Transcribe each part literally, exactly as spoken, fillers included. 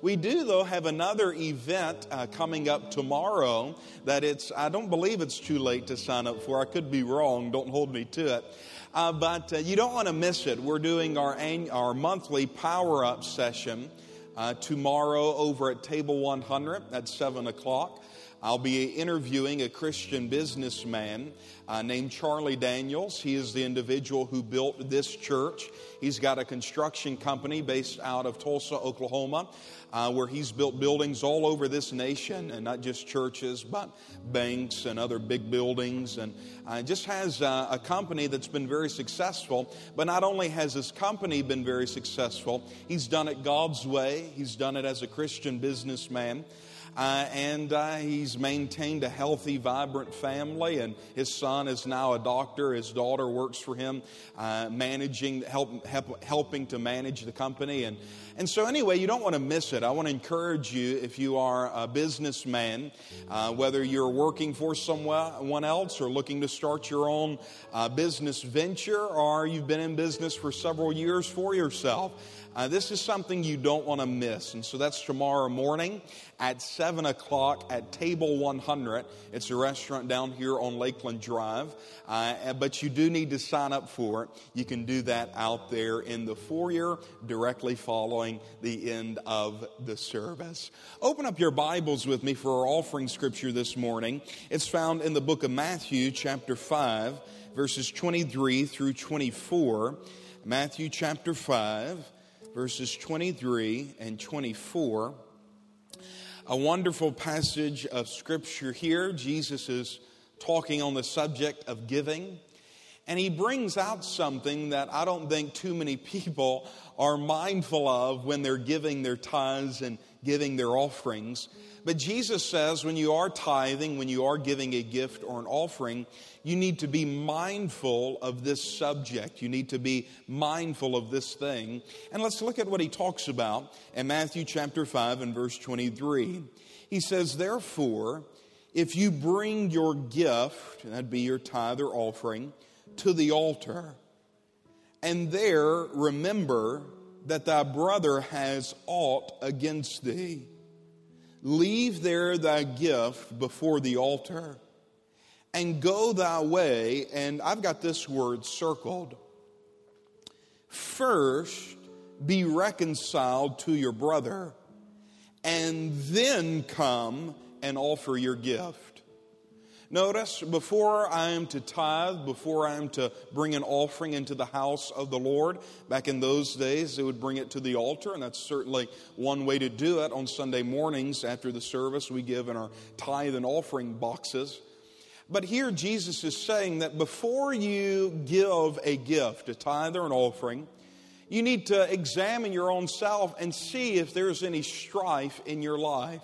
We do, though, have another event uh, coming up tomorrow that it's, I don't believe it's too late to sign up for. I could be wrong. Don't hold me to it. Uh, but uh, you don't want to miss it. We're doing our, annual, our monthly power-up session uh, tomorrow over at Table one hundred at seven o'clock. I'll be interviewing a Christian businessman uh, named Charlie Daniels. He is the individual who built this church. He's got a construction company based out of Tulsa, Oklahoma, uh, where he's built buildings all over this nation, and not just churches, but banks and other big buildings, and uh, just has uh, a company that's been very successful. But not only has his company been very successful, he's done it God's way. He's done it as a Christian businessman. Uh, and uh, he's maintained a healthy, vibrant family, and his son is now a doctor. His daughter works for him, uh, managing, help, help, helping to manage the company. And, and so anyway, you don't want to miss it. I want to encourage you, if you are a businessman, uh, whether you're working for someone else or looking to start your own uh, business venture, or you've been in business for several years for yourself, Uh, this is something you don't want to miss. And so that's tomorrow morning at seven o'clock at Table one hundred. It's a restaurant down here on Lakeland Drive. Uh, but you do need to sign up for it. You can do that out there in the foyer directly following the end of the service. Open up your Bibles with me for our offering scripture this morning. It's found in the book of Matthew, chapter five, verses twenty-three through twenty-four. Matthew chapter five. Verses twenty-three and twenty-four, a wonderful passage of Scripture here. Jesus is talking on the subject of giving, and he brings out something that I don't think too many people are mindful of when they're giving their tithes and giving their offerings. But Jesus says when you are tithing, when you are giving a gift or an offering, you need to be mindful of this subject. You need to be mindful of this thing. And let's look at what he talks about in Matthew chapter five and verse twenty-tee. He says, therefore, if you bring your gift, and that'd be your tithe or offering, to the altar, and there remember that thy brother has aught against thee, leave there thy gift before the altar, and go thy way. And I've got this word circled. First, be reconciled to your brother, and then come and offer your gift. Notice, before I am to tithe, before I am to bring an offering into the house of the Lord, back in those days, they would bring it to the altar, and that's certainly one way to do it. On Sunday mornings after the service, we give in our tithe and offering boxes. But here Jesus is saying that before you give a gift, a tithe or an offering, you need to examine your own self and see if there's any strife in your life.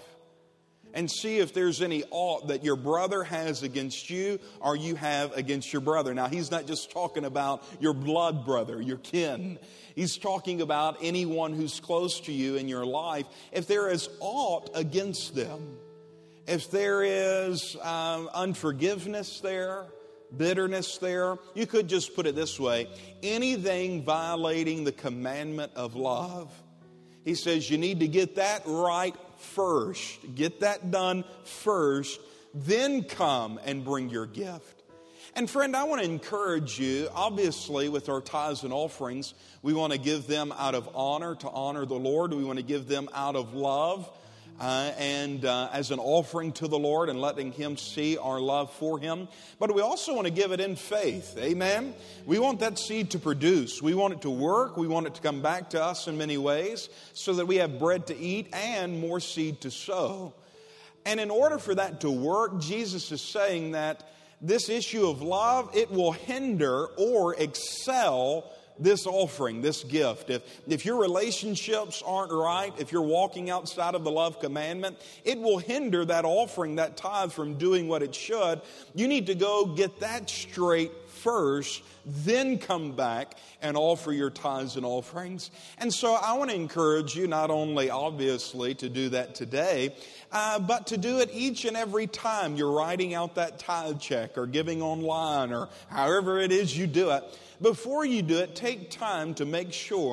And see if there's any aught that your brother has against you or you have against your brother. Now, he's not just talking about your blood brother, your kin. He's talking about anyone who's close to you in your life. If there is aught against them, if there is um, unforgiveness there, bitterness there, you could just put it this way: anything violating the commandment of love. He says you need to get that right first. Get that done first. Then come and bring your gift. And friend, I want to encourage you, obviously with our tithes and offerings, we want to give them out of honor, to honor the Lord. We want to give them out of love uh, and uh, as an offering to the Lord and letting Him see our love for Him. But we also want to give it in faith. Amen? We want that seed to produce. We want it to work. We want it to come back to us in many ways so that we have bread to eat and more seed to sow. And in order for that to work, Jesus is saying that this issue of love, it will hinder or excel this offering, this gift. If, if your relationships aren't right, if you're walking outside of the love commandment, it will hinder that offering, that tithe, from doing what it should. You need to go get that straight first, then come back and offer your tithes and offerings. And so I want to encourage you not only, obviously, to do that today, uh, but to do it each and every time you're writing out that tithe check or giving online or however it is you do it. Before you do it, take time to make sure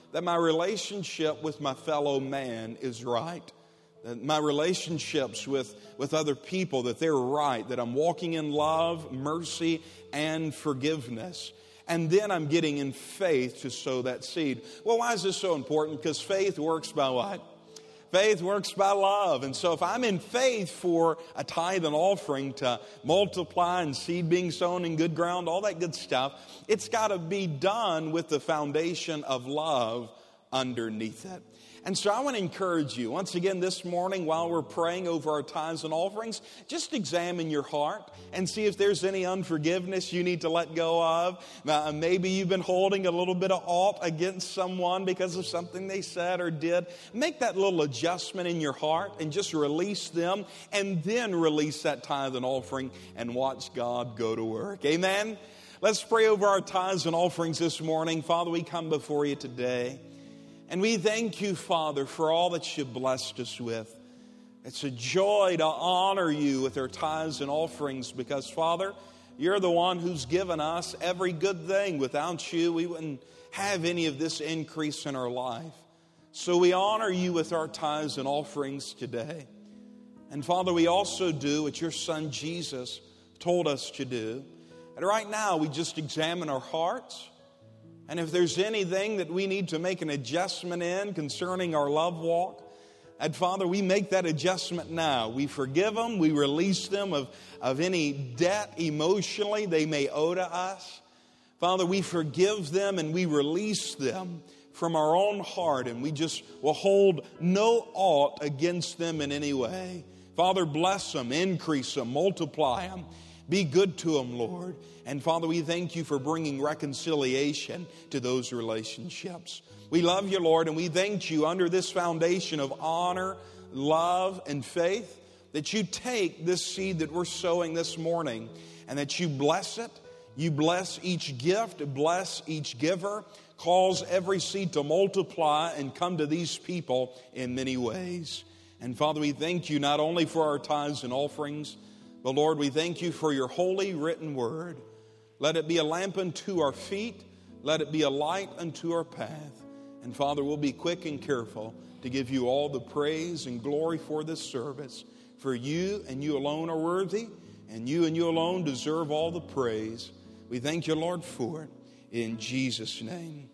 that my relationship with my fellow man is right. That my relationships with, with other people, that they're right. That I'm walking in love, mercy, and forgiveness. And then I'm getting in faith to sow that seed. Well, why is this so important? Because faith works by what? Faith works by love. And so if I'm in faith for a tithe and offering to multiply and seed being sown in good ground, all that good stuff, it's got to be done with the foundation of love underneath it. And so I want to encourage you, once again this morning while we're praying over our tithes and offerings, just examine your heart and see if there's any unforgiveness you need to let go of. Now, maybe you've been holding a little bit of aught against someone because of something they said or did. Make that little adjustment in your heart and just release them, and then release that tithe and offering and watch God go to work. Amen? Let's pray over our tithes and offerings this morning. Father, we come before you today. And we thank you, Father, for all that you've blessed us with. It's a joy to honor you with our tithes and offerings because, Father, you're the one who's given us every good thing. Without you, we wouldn't have any of this increase in our life. So we honor you with our tithes and offerings today. And, Father, we also do what your Son Jesus told us to do. And right now, we just examine our hearts. And if there's anything that we need to make an adjustment in concerning our love walk, and Father, we make that adjustment now. We forgive them. We release them of, of any debt emotionally they may owe to us. Father, we forgive them and we release them from our own heart. And we just will hold no aught against them in any way. Father, bless them, increase them, multiply them. Be good to them, Lord. And Father, we thank you for bringing reconciliation to those relationships. We love you, Lord, and we thank you under this foundation of honor, love, and faith that you take this seed that we're sowing this morning and that you bless it. You bless each gift, bless each giver, cause every seed to multiply and come to these people in many ways. And Father, we thank you not only for our tithes and offerings, but Lord, we thank you for your holy written word. Let it be a lamp unto our feet. Let it be a light unto our path. And Father, we'll be quick and careful to give you all the praise and glory for this service. For you and you alone are worthy, and you and you alone deserve all the praise. We thank you, Lord, for it. In Jesus' name,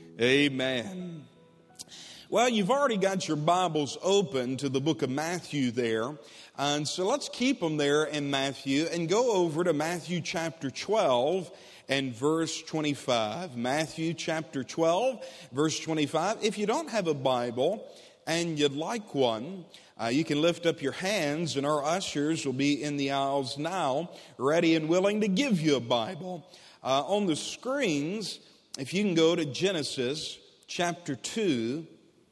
amen. Well, you've already got your Bibles open to the book of Matthew there. And so let's keep them there in Matthew and go over to Matthew chapter twelve and verse twenty-five. Matthew chapter twelve, verse twenty-five. If you don't have a Bible and you'd like one, uh, you can lift up your hands and our ushers will be in the aisles now, ready and willing to give you a Bible. Uh, on the screens, if you can go to Genesis chapter two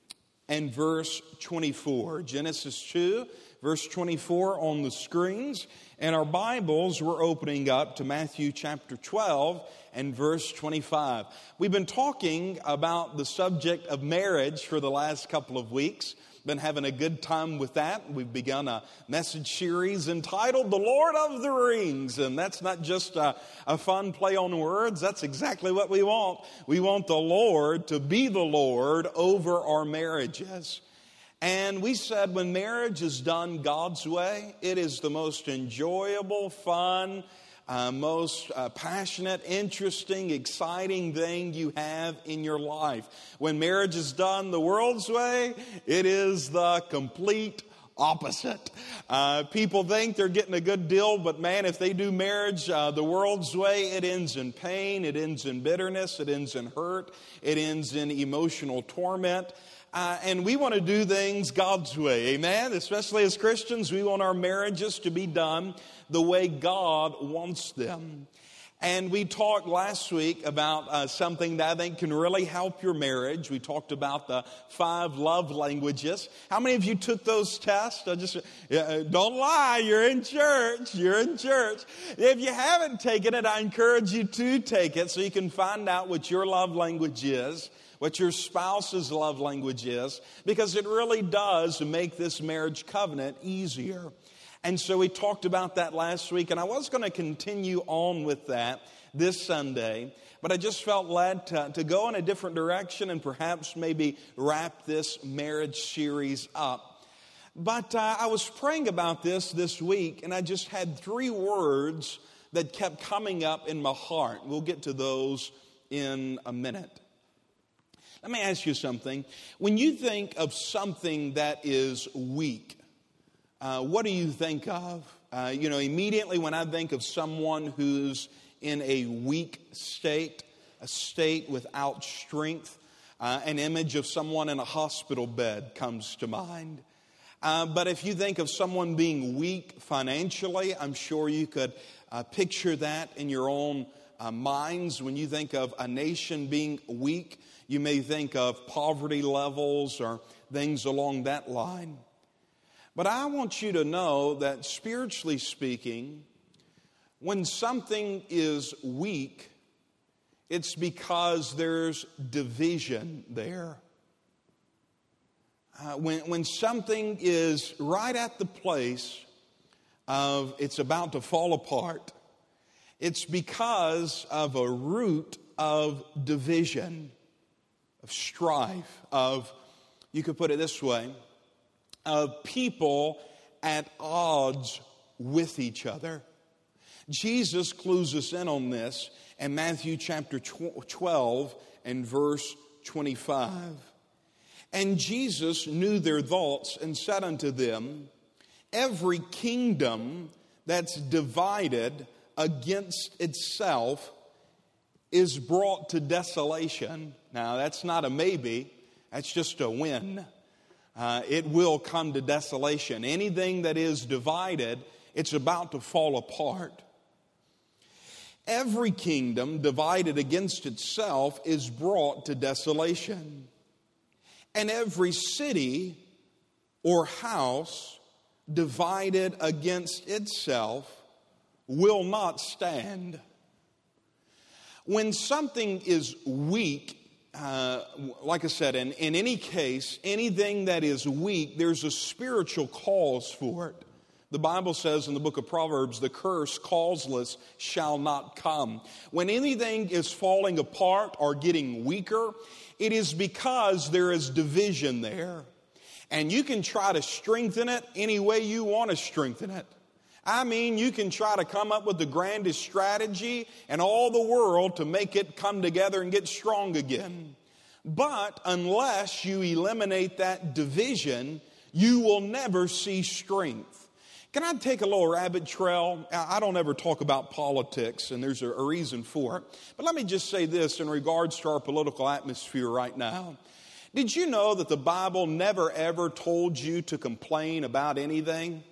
and verse twenty-four. Genesis two. Verse twenty-four on the screens. And our Bibles, we're opening up to Matthew chapter twelve and verse twenty-five. We've been talking about the subject of marriage for the last couple of weeks. Been having a good time with that. We've begun a message series entitled The Lord of the Rings. And that's not just a, a fun play on words. That's exactly what we want. We want the Lord to be the Lord over our marriages. And we said when marriage is done God's way, it is the most enjoyable, fun, uh, most uh, passionate, interesting, exciting thing you have in your life. When marriage is done the world's way, it is the complete opposite. Uh, people think they're getting a good deal, but man, if they do marriage uh, the world's way, it ends in pain, it ends in bitterness, it ends in hurt, it ends in emotional torment. Uh, and we want to do things God's way, amen? Especially as Christians, we want our marriages to be done the way God wants them. And we talked last week about uh, something that I think can really help your marriage. We talked about the five love languages. How many of you took those tests? I just uh, don't lie, you're in church. You're in church. If you haven't taken it, I encourage you to take it so you can find out what your love language is, what your spouse's love language is, because it really does make this marriage covenant easier. And so we talked about that last week, and I was going to continue on with that this Sunday. but I just felt led to, to go in a different direction and perhaps maybe wrap this marriage series up. But uh, I was praying about this this week, and I just had three words that kept coming up in my heart. We'll get to those in a minute. Let me ask you something. When you think of something that is weak, uh, what do you think of? Uh, you know, immediately when I think of someone who's in a weak state, a state without strength, uh, an image of someone in a hospital bed comes to mind. Uh, but if you think of someone being weak financially, I'm sure you could uh, picture that in your own uh, minds. When you think of a nation being weak, you may think of poverty levels or things along that line. But I want you to know that spiritually speaking, when something is weak, it's because there's division there. Uh, when, when something is right at the place of it's about to fall apart, it's because of a root of division, of strife, of, you could put it this way, of people at odds with each other. Jesus clues us in on this in Matthew chapter twelve and verse twenty-five. And Jesus knew their thoughts and said unto them, every kingdom that's divided against itself is brought to desolation. Now, that's not a maybe, that's just a when. Uh, it will come to desolation. Anything that is divided, it's about to fall apart. Every kingdom divided against itself is brought to desolation. And every city or house divided against itself will not stand. When something is weak, uh, like I said, in, in any case, anything that is weak, there's a spiritual cause for it. The Bible says in the book of Proverbs, the curse causeless shall not come. When anything is falling apart or getting weaker, it is because there is division there. And you can try to strengthen it any way you want to strengthen it. I mean, you can try to come up with the grandest strategy in all the world to make it come together and get strong again. But unless you eliminate that division, you will never see strength. Can I take a little rabbit trail? I don't ever talk about politics, and there's a reason for it. But let me just say this in regards to our political atmosphere right now. Did you know that the Bible never ever told you to complain about anything?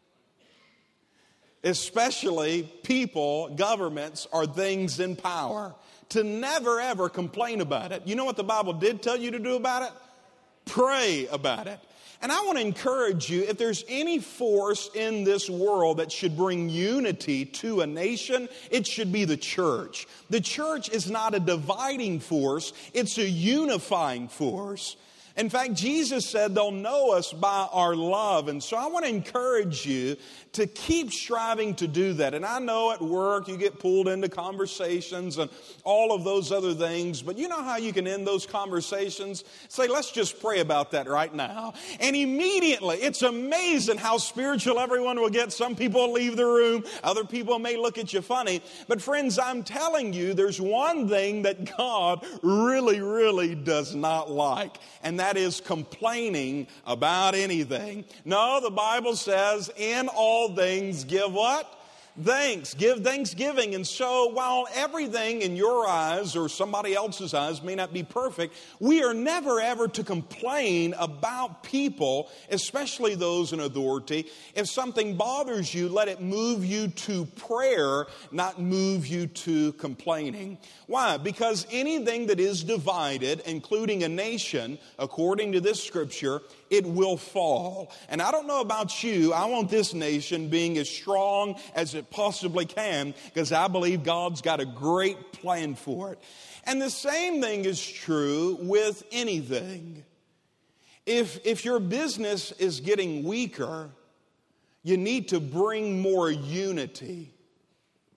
Especially people, governments, or things in power. To never ever complain about it. You know what the Bible did tell you to do about it? Pray about it. And I want to encourage you, if there's any force in this world that should bring unity to a nation, it should be the church. The church is not a dividing force, it's a unifying force. In fact, Jesus said they'll know us by our love. And so I want to encourage you to keep striving to do that. And I know at work you get pulled into conversations and all of those other things. But you know how you can end those conversations? Say, let's just pray about that right now. And immediately, it's amazing how spiritual everyone will get. Some people will leave the room. Other people may look at you funny. But friends, I'm telling you, there's one thing that God really, really does not like. And that is complaining about anything. No, the Bible says, in all things give what? Thanks. Give thanksgiving. And so while everything in your eyes or somebody else's eyes may not be perfect, we are never ever to complain about people, especially those in authority. If something bothers you, let it move you to prayer, not move you to complaining. Why? Because anything that is divided, including a nation, according to this scripture, it will fall. And I don't know about you, I want this nation being as strong as it possibly can, because I believe God's got a great plan for it. And the same thing is true with anything. If, if your business is getting weaker, you need to bring more unity.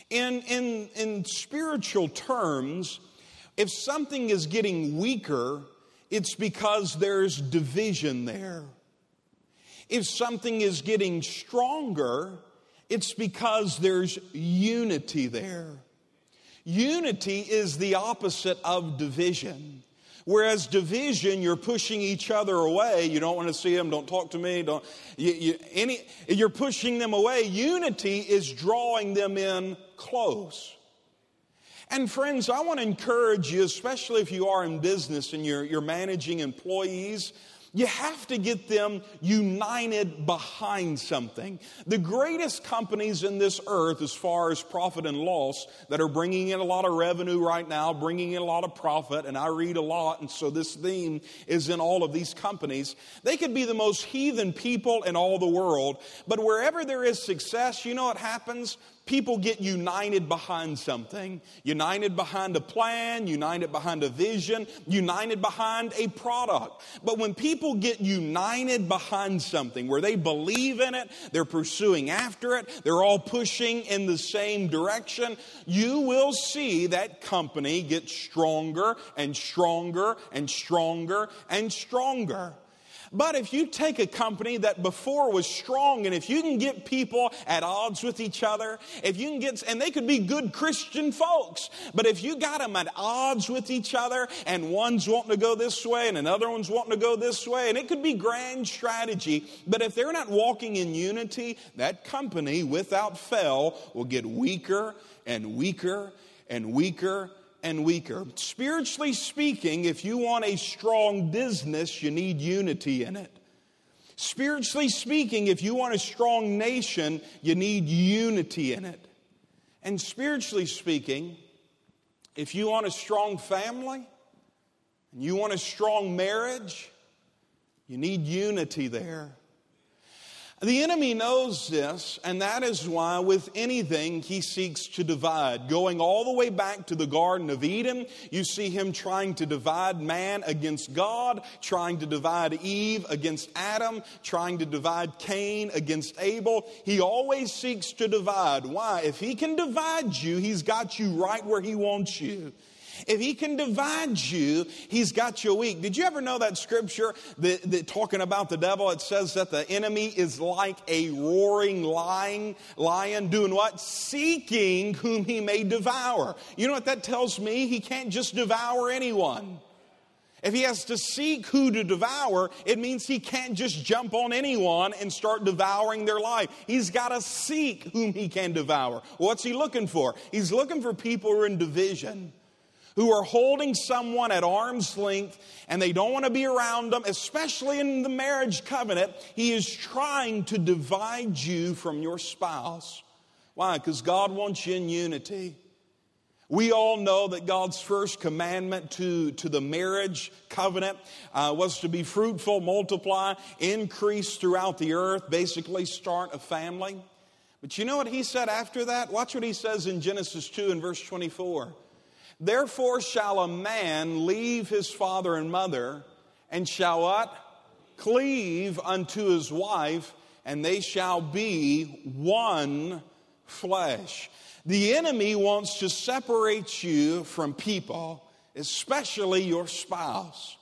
In, in, in spiritual terms, if something is getting weaker, it's because there's division there. If something is getting stronger, it's because there's unity there. Unity is the opposite of division. Whereas division, you're pushing each other away. You don't want to see them. Don't talk to me. Don't. You, you, any, you're pushing them away. Unity is drawing them in close. And friends, I want to encourage you, especially if you are in business and you're, you're managing employees, you have to get them united behind something. The greatest companies in this earth as far as profit and loss that are bringing in a lot of revenue right now, bringing in a lot of profit, and I read a lot, and so this theme is in all of these companies. They could be the most heathen people in all the world, but wherever there is success, you know what happens? People get united behind something. United behind a plan, united behind a vision, united behind a product. But when people get united behind something where they believe in it, they're pursuing after it, they're all pushing in the same direction, you will see that company get stronger and stronger and stronger and stronger. But if you take a company that before was strong, and if you can get people at odds with each other, if you can get, and they could be good Christian folks, but if you got them at odds with each other, and one's wanting to go this way, and another one's wanting to go this way, and it could be grand strategy, but if they're not walking in unity, that company, without fail, will get weaker and weaker and weaker and weaker. Spiritually speaking, if you want a strong business, you need unity in it. Spiritually speaking, if you want a strong nation, you need unity in it. And spiritually speaking, if you want a strong family, and you want a strong marriage, you need unity there. The enemy knows this, and that is why with anything he seeks to divide. Going all the way back to the Garden of Eden, you see him trying to divide man against God, trying to divide Eve against Adam, trying to divide Cain against Abel. He always seeks to divide. Why? If he can divide you, he's got you right where he wants you. If he can divide you, he's got you weak. Did you ever know that scripture that, that talking about the devil, it says that the enemy is like a roaring lion, lion doing what? Seeking whom he may devour. You know what that tells me? He can't just devour anyone. If he has to seek who to devour, it means he can't just jump on anyone and start devouring their life. He's got to seek whom he can devour. What's he looking for? He's looking for people who are in division, who are holding someone at arm's length, and they don't want to be around them, especially in the marriage covenant. He is trying to divide you from your spouse. Why? Because God wants you in unity. We all know that God's first commandment to, to the marriage covenant uh, was to be fruitful, multiply, increase throughout the earth, basically start a family. But you know what he said after that? Watch what he says in Genesis two and verse twenty-four. Therefore shall a man leave his father and mother, and shall what? Cleave unto his wife, and they shall be one flesh. The enemy wants to separate you from people, especially your spouse.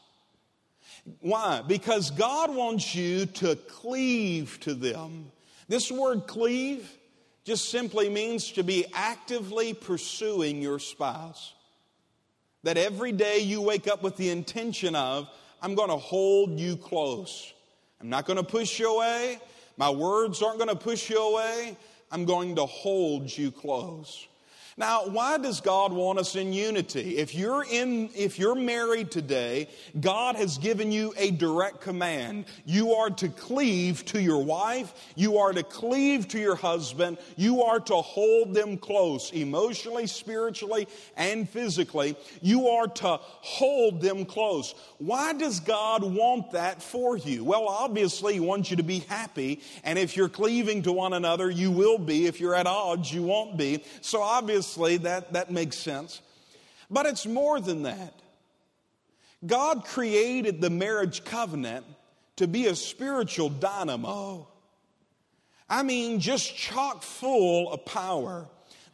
Why? Because God wants you to cleave to them. This word cleave just simply means to be actively pursuing your spouse. That every day you wake up with the intention of, I'm going to hold you close. I'm not going to push you away. My words aren't going to push you away. I'm going to hold you close. Now, why does God want us in unity? If you're in, if you're married today, God has given you a direct command. You are to cleave to your wife. You are to cleave to your husband. You are to hold them close, emotionally, spiritually, and physically. You are to hold them close. Why does God want that for you? Well, obviously, He wants you to be happy. And if you're cleaving to one another, you will be. If you're at odds, you won't be. So obviously, That, that makes sense. But it's more than that. God created the marriage covenant to be a spiritual dynamo. I mean, just chock full of power.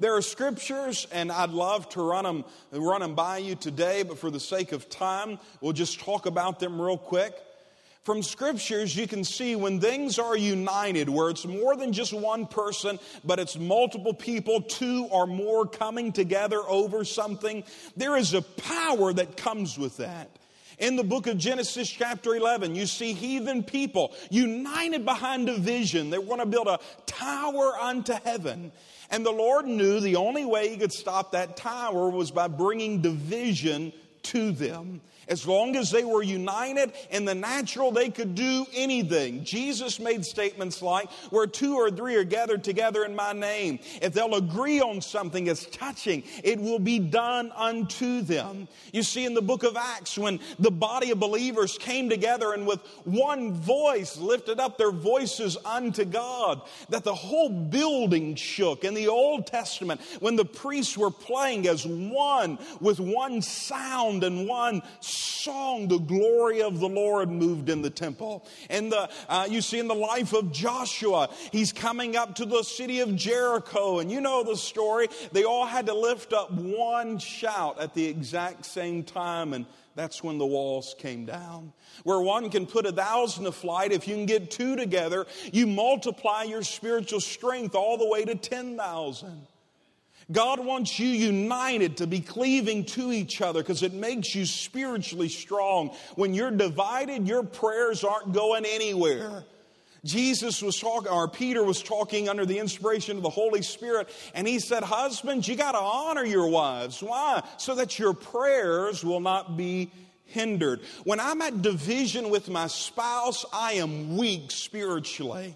There are scriptures, and I'd love to run them, run them by you today, but for the sake of time, we'll just talk about them real quick. From scriptures, you can see when things are united, where it's more than just one person, but it's multiple people, two or more coming together over something, there is a power that comes with that. In the book of Genesis chapter eleven, you see heathen people united behind a vision. They want to build a tower unto heaven. And the Lord knew the only way He could stop that tower was by bringing division to them. As long as they were united in the natural, they could do anything. Jesus made statements like, where two or three are gathered together in my name, if they'll agree on something as touching, it will be done unto them. You see in the book of Acts, when the body of believers came together and with one voice lifted up their voices unto God, that the whole building shook. In the Old Testament, when the priests were playing as one, with one sound and one song, the glory of the Lord moved in the temple. And the uh, you see in the life of Joshua, he's coming up to the city of Jericho, and you know the story. They all had to lift up one shout at the exact same time, and that's when the walls came down. Where one can put a thousand to flight, if you can get two together, you multiply your spiritual strength all the way to ten thousand. God wants you united to be cleaving to each other because it makes you spiritually strong. When you're divided, your prayers aren't going anywhere. Jesus was talking, or Peter was talking under the inspiration of the Holy Spirit, and he said, husbands, you got to honor your wives. Why? So that your prayers will not be hindered. When I'm at division with my spouse, I am weak spiritually.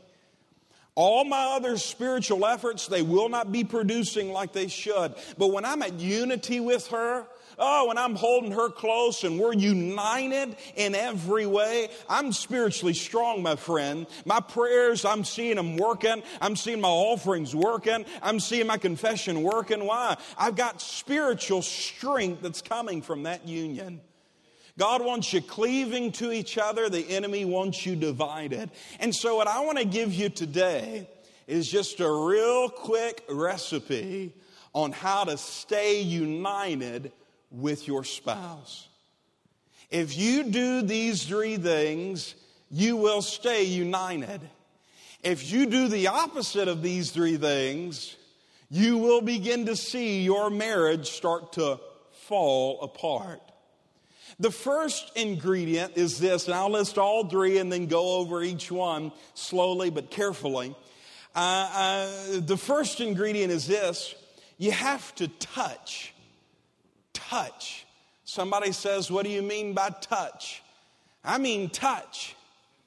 All my other spiritual efforts, they will not be producing like they should. But when I'm at unity with her, oh, when I'm holding her close and we're united in every way, I'm spiritually strong, my friend. My prayers, I'm seeing them working. I'm seeing my offerings working. I'm seeing my confession working. Why? I've got spiritual strength that's coming from that union. God wants you cleaving to each other. The enemy wants you divided. And so what I want to give you today is just a real quick recipe on how to stay united with your spouse. If you do these three things, you will stay united. If you do the opposite of these three things, you will begin to see your marriage start to fall apart. The first ingredient is this, and I'll list all three and then go over each one slowly but carefully. Uh, uh, the first ingredient is this: you have to touch. Touch. Somebody says, what do you mean by touch? I mean touch.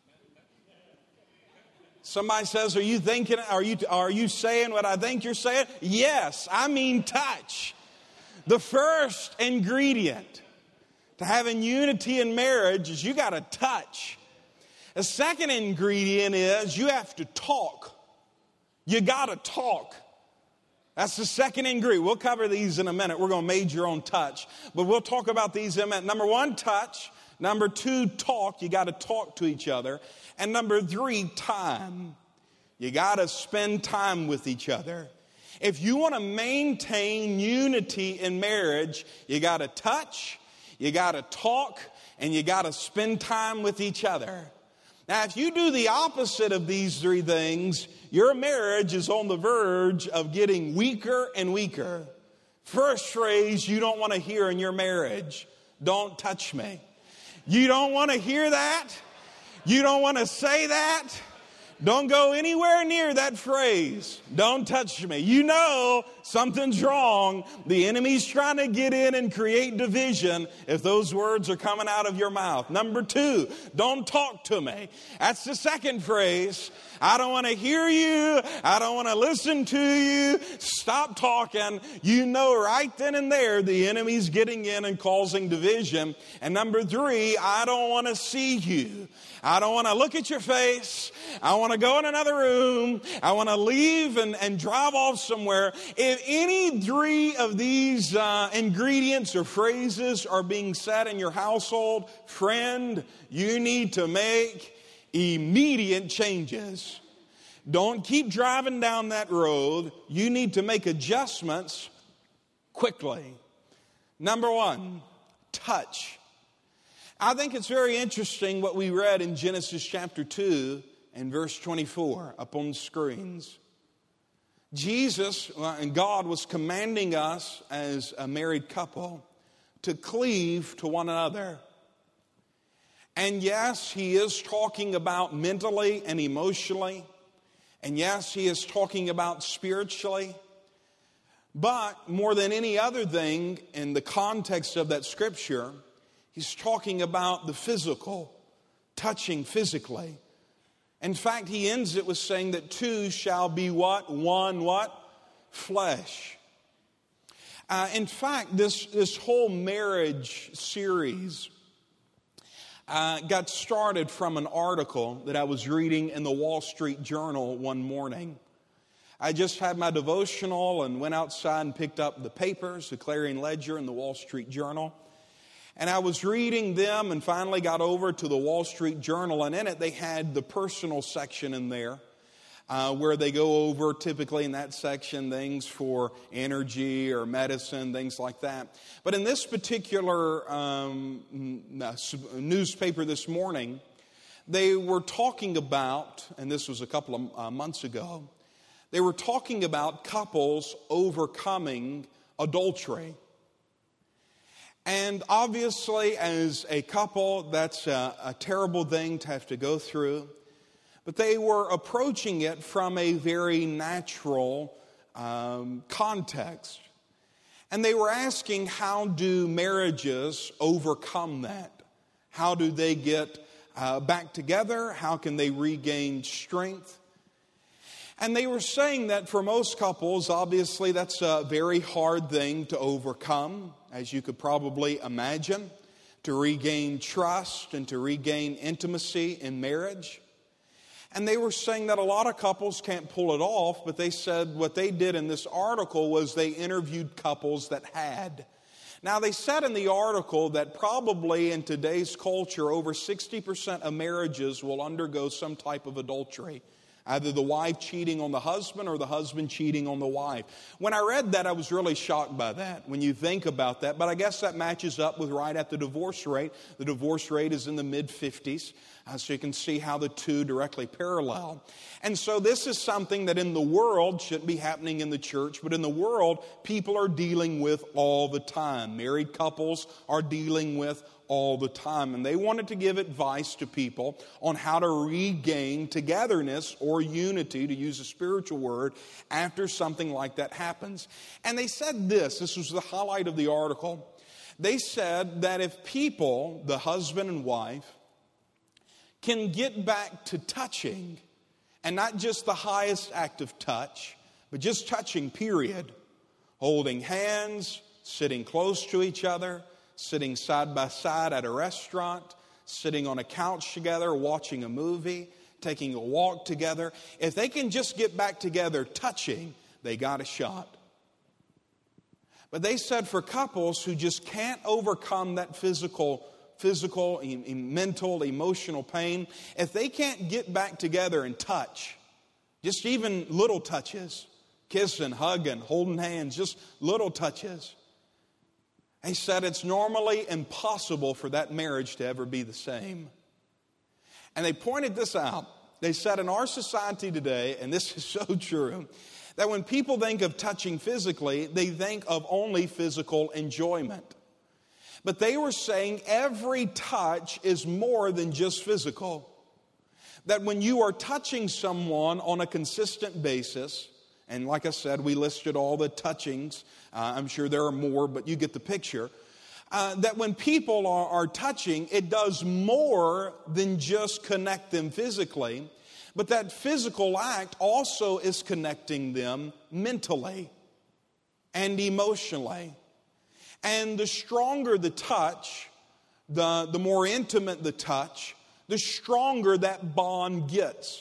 Somebody says, are you thinking, are you, are you saying what I think you're saying? Yes, I mean touch. The first ingredient to having unity in marriage is you got to touch. The second ingredient is you have to talk. You got to talk. That's the second ingredient. We'll cover these in a minute. We're going to major on touch. But we'll talk about these in a minute. Number one, touch. Number two, talk. You got to talk to each other. And number three, time. You got to spend time with each other. If you want to maintain unity in marriage, you got to touch. You got to talk, and you got to spend time with each other. Now, if you do the opposite of these three things, your marriage is on the verge of getting weaker and weaker. First phrase you don't want to hear in your marriage: don't touch me. You don't want to hear that. You don't want to say that. Don't go anywhere near that phrase. Don't touch me. You know something's wrong. The enemy's trying to get in and create division if those words are coming out of your mouth. Number two, don't talk to me. That's the second phrase. I don't want to hear you. I don't want to listen to you. Stop talking. You know right then and there the enemy's getting in and causing division. And number three, I don't want to see you. I don't want to look at your face. I want to go in another room. I want to leave and, and drive off somewhere. If any three of these uh, ingredients or phrases are being said in your household, friend, you need to make immediate changes. Don't keep driving down that road. You need to make adjustments quickly. Number one, touch. I think it's very interesting what we read in Genesis chapter two and verse twenty-four up on the screens. Jesus and God was commanding us as a married couple to cleave to one another. And yes, he is talking about mentally and emotionally. And yes, he is talking about spiritually. But more than any other thing in the context of that scripture, he's talking about the physical, touching physically. In fact, he ends it with saying that two shall be what? One what? Flesh. Uh, in fact, this, this whole marriage series uh, got started from an article that I was reading in the Wall Street Journal one morning. I just had my devotional and went outside and picked up the papers, the Clarion Ledger and the Wall Street Journal. And I was reading them and finally got over to the Wall Street Journal. And in it, they had the personal section in there uh, where they go over typically in that section things for energy or medicine, things like that. But in this particular um, newspaper this morning, they were talking about, and this was a couple of uh, months ago, they were talking about couples overcoming adultery. And obviously, as a couple, that's a, a terrible thing to have to go through. But they were approaching it from a very natural um, context. And they were asking, how do marriages overcome that? How do they get uh, back together? How can they regain strength? And they were saying that for most couples, obviously that's a very hard thing to overcome, as you could probably imagine, to regain trust and to regain intimacy in marriage. And they were saying that a lot of couples can't pull it off, but they said what they did in this article was they interviewed couples that had. Now, they said in the article that probably in today's culture, over sixty percent of marriages will undergo some type of adultery. Either the wife cheating on the husband or the husband cheating on the wife. When I read that, I was really shocked by that when you think about that. But I guess that matches up with right at the divorce rate. The divorce rate is in the mid fifties. Uh, so you can see how the two directly parallel. And so this is something that in the world shouldn't be happening in the church. But in the world, people are dealing with all the time. Married couples are dealing with all the time. And they wanted to give advice to people on how to regain togetherness or unity, to use a spiritual word, after something like that happens. And they said this, this was the highlight of the article. They said that if people, the husband and wife, can get back to touching, and not just the highest act of touch, but just touching, period, holding hands, sitting close to each other, sitting side by side at a restaurant, sitting on a couch together, watching a movie, taking a walk together. If they can just get back together touching, they got a shot. But they said for couples who just can't overcome that physical, physical, e- e- mental, emotional pain, if they can't get back together and touch, just even little touches, kissing, hugging, holding hands, just little touches, he said it's normally impossible for that marriage to ever be the same. And they pointed this out. They said in our society today, and this is so true, that when people think of touching physically, they think of only physical enjoyment. But they were saying every touch is more than just physical. That when you are touching someone on a consistent basis, and like I said, we listed all the touchings. Uh, I'm sure there are more, but you get the picture. Uh, that when people are, are touching, it does more than just connect them physically. But that physical act also is connecting them mentally and emotionally. And the stronger the touch, the, the more intimate the touch, the stronger that bond gets.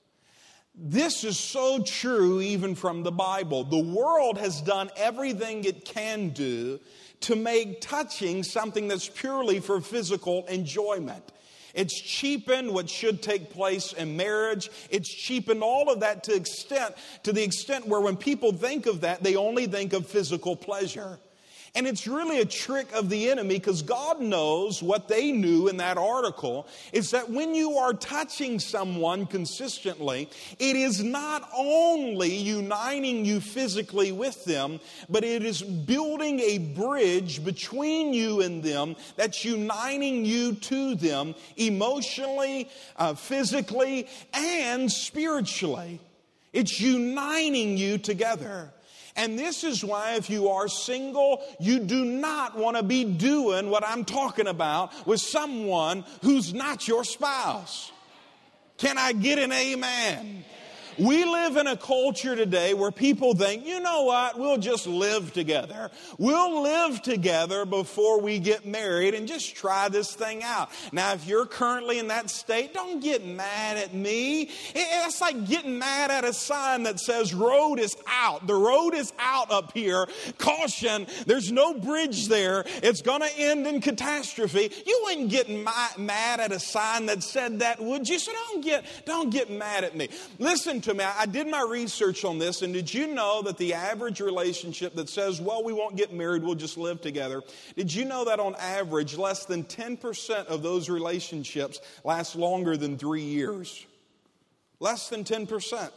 This is so true even from the Bible. The world has done everything it can do to make touching something that's purely for physical enjoyment. It's cheapened what should take place in marriage. It's cheapened all of that to extent, to the extent where when people think of that, they only think of physical pleasure. And it's really a trick of the enemy, because God knows what they knew in that article is that when you are touching someone consistently, it is not only uniting you physically with them, but it is building a bridge between you and them that's uniting you to them emotionally, uh, physically, and spiritually. It's uniting you together. And this is why if you are single, you do not want to be doing what I'm talking about with someone who's not your spouse. Can I get an amen? We live in a culture today where people think, you know what, we'll just live together. We'll live together before we get married and just try this thing out. Now, if you're currently in that state, don't get mad at me. It's like getting mad at a sign that says road is out. The road is out up here. Caution, there's no bridge there. It's going to end in catastrophe. You wouldn't get mad at a sign that said that, would you? So don't get, don't get mad at me. Listen to me. I did my research on this, and did you know that the average relationship that says, well, we won't get married, we'll just live together, did you know that on average, less than ten percent of those relationships last longer than three years? Less than ten percent.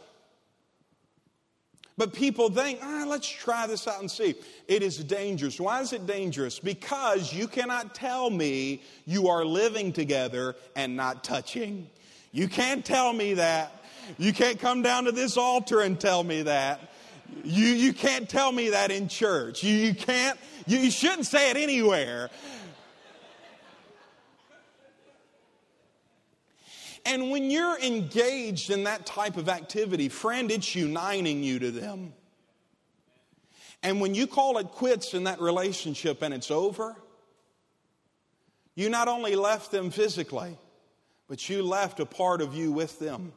But people think, all right, let's try this out and see. It is dangerous. Why is it dangerous? Because you cannot tell me you are living together and not touching. You can't tell me that. You can't come down to this altar and tell me that. You, you can't tell me that in church. You, you can't, you, you shouldn't say it anywhere. And when you're engaged in that type of activity, friend, it's uniting you to them. And when you call it quits in that relationship and it's over, you not only left them physically, but you left a part of you with them.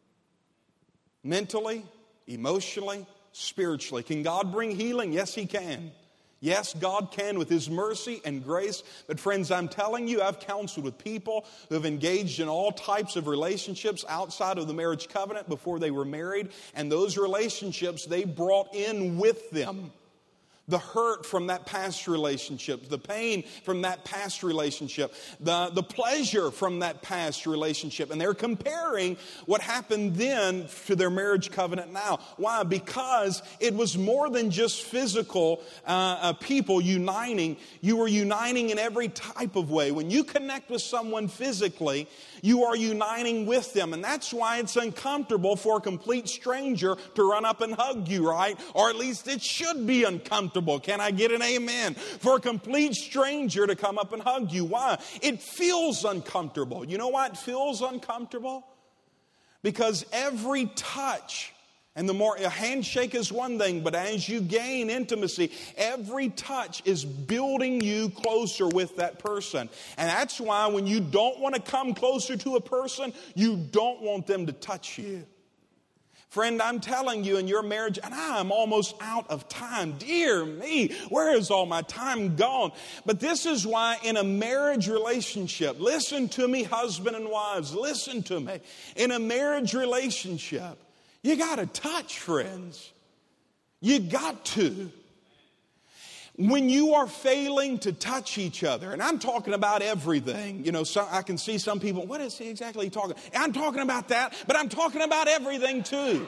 Mentally, emotionally, spiritually. Can God bring healing? Yes, He can. Yes, God can with His mercy and grace. But friends, I'm telling you, I've counseled with people who have engaged in all types of relationships outside of the marriage covenant before they were married. And those relationships they brought in with them. The hurt from that past relationship, the pain from that past relationship, the, the pleasure from that past relationship. And they're comparing what happened then to their marriage covenant now. Why? Because it was more than just physical uh, uh, people uniting. You were uniting in every type of way. When you connect with someone physically, you are uniting with them. And that's why it's uncomfortable for a complete stranger to run up and hug you, right? Or at least it should be uncomfortable. Can I get an amen? For a complete stranger to come up and hug you. Why? It feels uncomfortable. You know why it feels uncomfortable? Because every touch, and the more, a handshake is one thing, but as you gain intimacy, every touch is building you closer with that person. And that's why when you don't want to come closer to a person, you don't want them to touch you. Friend, I'm telling you, in your marriage, and I'm almost out of time. Dear me, where is all my time gone? But this is why in a marriage relationship, listen to me, husband and wives, listen to me. In a marriage relationship, you got to touch, friends. You got to. When you are failing to touch each other, and I'm talking about everything, you know, so I can see some people, what is he exactly talking? I'm talking about that, but I'm talking about everything too.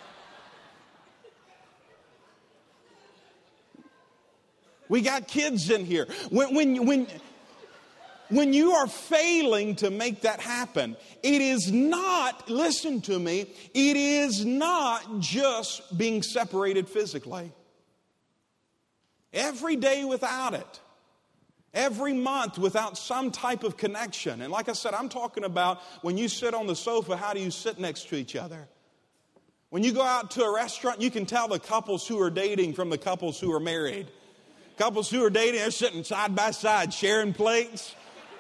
We got kids in here. When, when, when, when you are failing to make that happen, it is not, listen to me, it is not just being separated physically. Every day without it. Every month without some type of connection. And like I said, I'm talking about when you sit on the sofa, how do you sit next to each other? When you go out to a restaurant, you can tell the couples who are dating from the couples who are married. Couples who are dating, they're sitting side by side, sharing plates.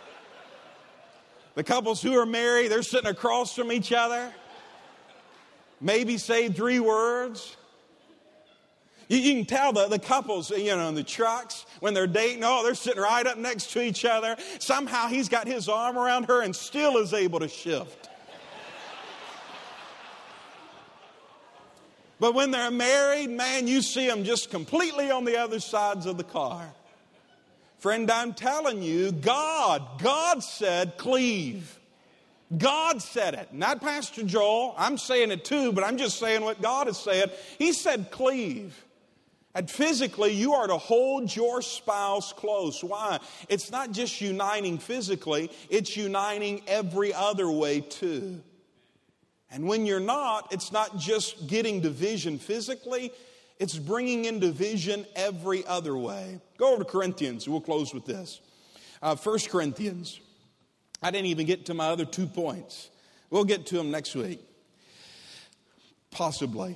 The couples who are married, they're sitting across from each other. Maybe say three words. You, you can tell the, the couples, you know, in the trucks, when they're dating, oh, they're sitting right up next to each other. Somehow he's got his arm around her and still is able to shift. But when they're married, man, you see them just completely on the other sides of the car. Friend, I'm telling you, God, God said cleave. God said it. Not Pastor Joel. I'm saying it too, but I'm just saying what God has said. He said cleave. And physically, you are to hold your spouse close. Why? It's not just uniting physically, it's uniting every other way too. And when you're not, it's not just getting division physically, it's bringing in division every other way. Go over to Corinthians. We'll close with this. Uh, First Corinthians. I didn't even get to my other two points. We'll get to them next week. Possibly.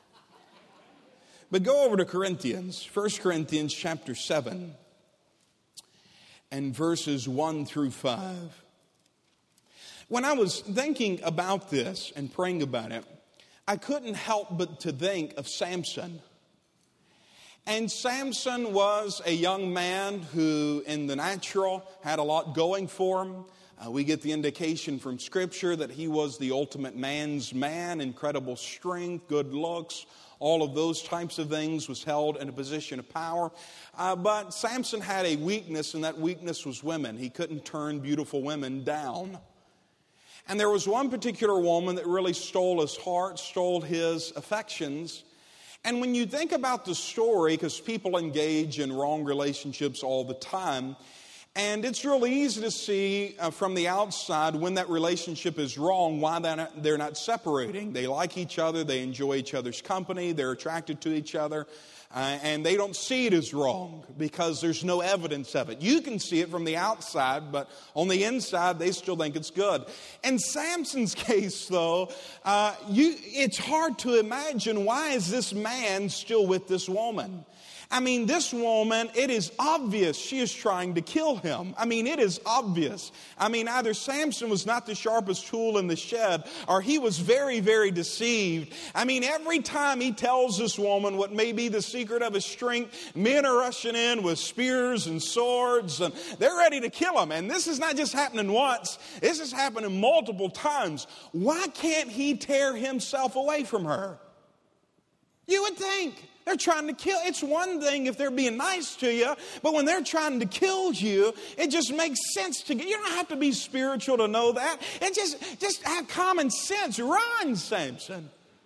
But go over to Corinthians. First Corinthians chapter seven. And verses one through five. When I was thinking about this and praying about it, I couldn't help but to think of Samson. And Samson was a young man who, in the natural, had a lot going for him. Uh, we get the indication from Scripture that he was the ultimate man's man, incredible strength, good looks, all of those types of things, was held in a position of power. Uh, but Samson had a weakness, and that weakness was women. He couldn't turn beautiful women down. And there was one particular woman that really stole his heart, stole his affections. And when you think about the story, because people engage in wrong relationships all the time, and it's really easy to see uh, from the outside when that relationship is wrong, why they're not, they're not separating. They like each other, they enjoy each other's company, they're attracted to each other. Uh, and they don't see it as wrong because there's no evidence of it. You can see it from the outside, but on the inside, they still think it's good. In Samson's case, though, uh, you, it's hard to imagine, why is this man still with this woman? I mean, this woman, it is obvious she is trying to kill him. I mean, it is obvious. I mean, either Samson was not the sharpest tool in the shed, or he was very, very deceived. I mean, every time he tells this woman what may be the secret of his strength, men are rushing in with spears and swords, and they're ready to kill him. And this is not just happening once. This is happening multiple times. Why can't he tear himself away from her? You would think. They're trying to kill. It's one thing if they're being nice to you, but when they're trying to kill you, it just makes sense to get. You don't have to be spiritual to know that. It just, just have common sense. Run, Samson.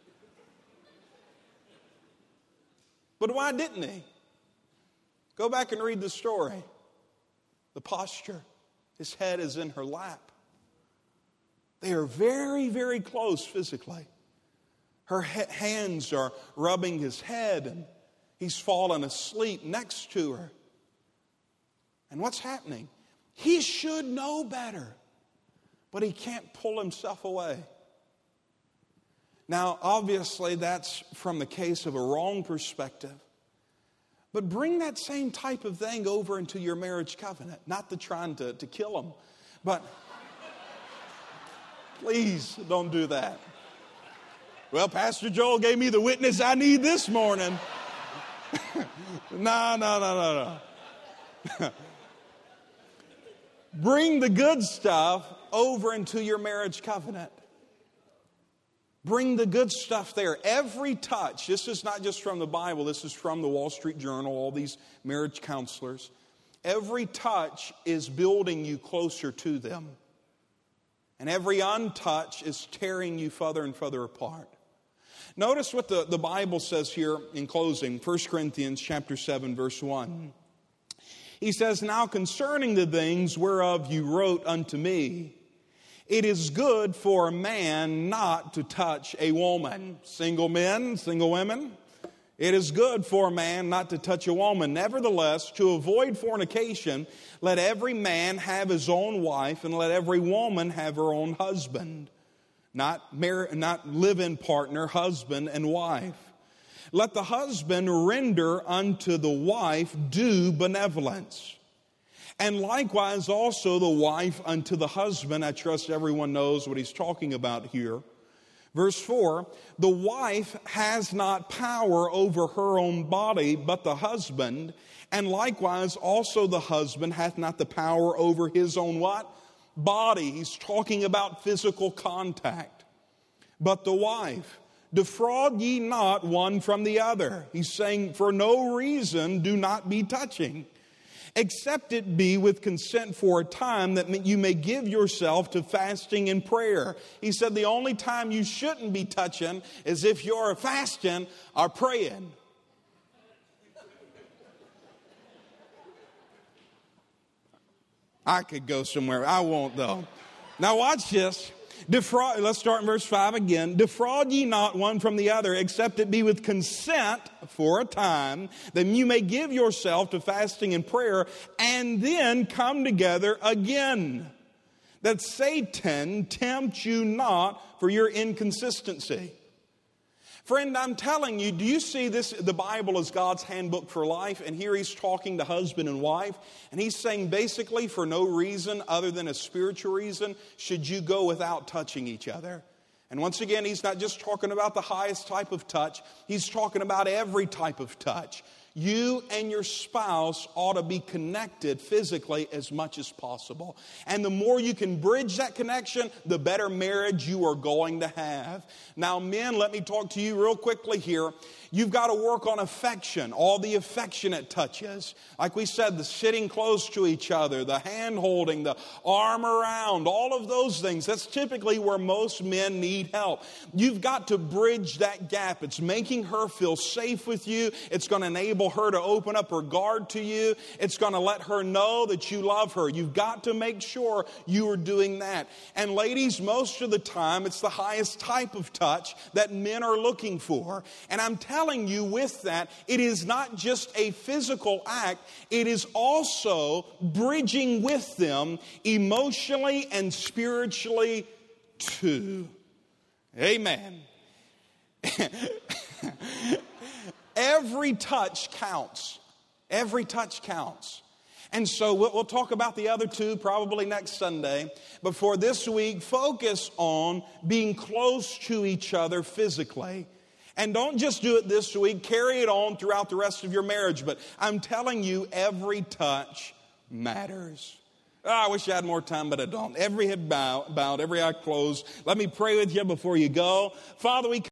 But why didn't he? Go back and read the story. The posture. His head is in her lap. They are very, very close physically. Her ha- hands are rubbing his head, and he's fallen asleep next to her. And what's happening? He should know better, but he can't pull himself away. Now, obviously, that's from the case of a wrong perspective. But bring that same type of thing over into your marriage covenant. Not the trying to, to kill him, but please don't do that. Well, Pastor Joel gave me the witness I need this morning. no, no, no, no, no. Bring the good stuff over into your marriage covenant. Bring the good stuff there. Every touch. This is not just from the Bible. This is from the Wall Street Journal, all these marriage counselors. Every touch is building you closer to them. And every untouch is tearing you further and further apart. Notice what the, the Bible says here in closing. First Corinthians chapter seven, verse one. He says, "Now concerning the things whereof you wrote unto me, it is good for a man not to touch a woman." Single men, single women. It is good for a man not to touch a woman. Nevertheless, to avoid fornication, let every man have his own wife, and let every woman have her own husband. Not marry, not live-in partner, husband and wife. Let the husband render unto the wife due benevolence. And likewise also the wife unto the husband. I trust everyone knows what he's talking about here. Verse four, the wife has not power over her own body, but the husband, and likewise also the husband hath not the power over his own what? Body. He's talking about physical contact. But the wife, defraud ye not one from the other. He's saying, for no reason do not be touching, except it be with consent for a time, that you may give yourself to fasting and prayer. He said the only time you shouldn't be touching is if you're fasting or praying. I could go somewhere. I won't, though. Now watch this. Defraud, let's start in verse five again. Defraud ye not one from the other, except it be with consent for a time, that you may give yourself to fasting and prayer, and then come together again, that Satan tempt you not for your inconsistency. Friend, I'm telling you, do you see this? The Bible is God's handbook for life, and here he's talking to husband and wife, and he's saying basically for no reason other than a spiritual reason should you go without touching each other. And once again, he's not just talking about the highest type of touch, he's talking about every type of touch. You and your spouse ought to be connected physically as much as possible. And the more you can bridge that connection, the better marriage you are going to have. Now, men, let me talk to you real quickly here. You've got to work on affection, all the affectionate touches. Like we said, the sitting close to each other, the hand holding, the arm around, all of those things. That's typically where most men need help. You've got to bridge that gap. It's making her feel safe with you. It's going to enable her to open up her guard to you. It's going to let her know that you love her. You've got to make sure you are doing that. And ladies, most of the time, it's the highest type of touch that men are looking for. And I'm telling you with that, it is not just a physical act, it is also bridging with them emotionally and spiritually too. Amen. Every touch counts. Every touch counts. And so we'll talk about the other two probably next Sunday. But for this week, focus on being close to each other physically. And don't just do it this week. Carry it on throughout the rest of your marriage. But I'm telling you, every touch matters. Oh, I wish I had more time, but I don't. Every head bowed, bowed, every eye closed. Let me pray with you before you go. Father, we